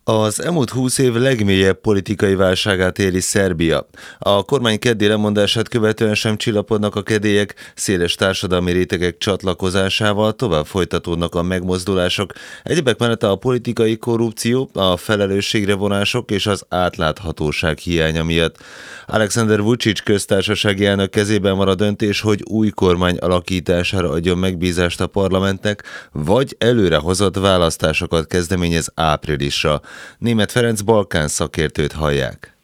Az elmúlt 20 év legmélyebb politikai válságát éli Szerbia. A kormány keddi lemondását követően sem csillapodnak a kedélyek, széles társadalmi rétegek csatlakozásával tovább folytatódnak a megmozdulások. Egyebek mellett a politikai korrupció, a felelősségre vonások és az átláthatóság hiánya miatt. Alexander Vučić köztársasági elnök kezében van a döntés, hogy új kormány alakítására adjon megbízást a parlamentnek, vagy előrehozott választásokat kezdeményez áprilisra. Németh Ferenc Balkán szakértőt hallják.